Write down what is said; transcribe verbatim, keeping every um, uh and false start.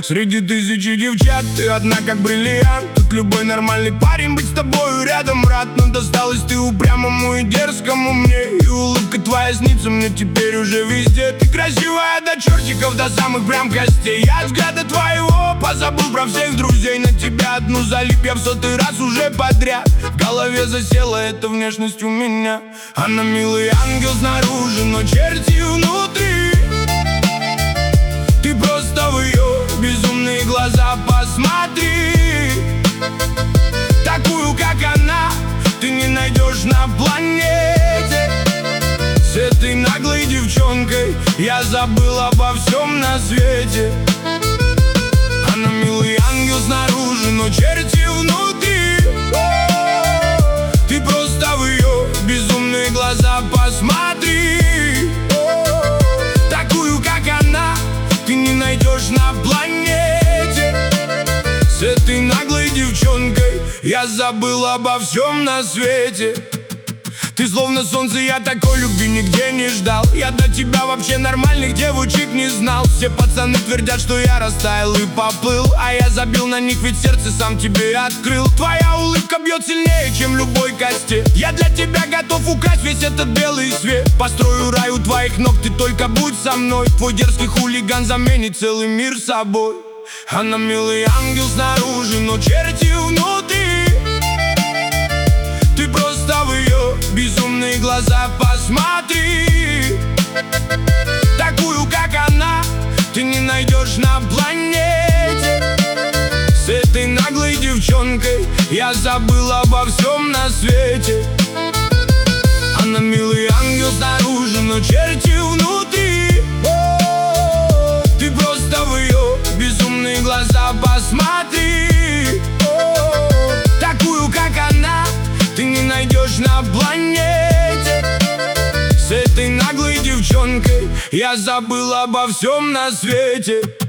Среди тысячи девчат ты одна как бриллиант. Тут любой нормальный парень быть с тобою рядом рад. Но досталась ты упрямому и дерзкому мне. И улыбка твоя снится мне теперь уже везде. Ты красивая до чертиков, до самых прям костей. Я от взгляда твоего позабыл про всех друзей. На тебя одну залип я в сотый раз уже подряд. В голове засела эта внешность у меня. Она милый ангел снаружи, но черти внутри. Ты просто в ее безумные глаза посмотри. Такую, как она, ты не найдешь на планете. С этой наглой девчонкой я забыл обо всем на свете. Она милый ангел снаружи, но черти внутри. Ты просто в ее безумные глаза посмотри. Такую, как она, ты не найдешь на планете. С этой наглой девчонкой я забыл обо всем на свете. Ты словно солнце, я такой любви нигде не ждал. Я до тебя вообще нормальных девочек не знал. Все пацаны твердят, что я растаял и поплыл, а я забил на них, ведь сердце сам тебе открыл. Твоя улыбка бьет сильнее, чем любой кастет. Я для тебя готов украсть весь этот белый свет. Построю рай у твоих ног, ты только будь со мной. Твой дерзкий хулиган заменит целый мир собой. Она милый ангел снаружи, но черти внутри. Ты просто в ее безумные глаза посмотри. Такую, как она, ты не найдешь на планете. С этой наглой девчонкой я забыл обо всем на свете. Она милый ангел снаружи, но черти внутри. Ты просто в ее безумные глаза посмотри. Такую, как она, ты не найдешь на планете. С этой наглой девчонкой я забыл обо всем на свете.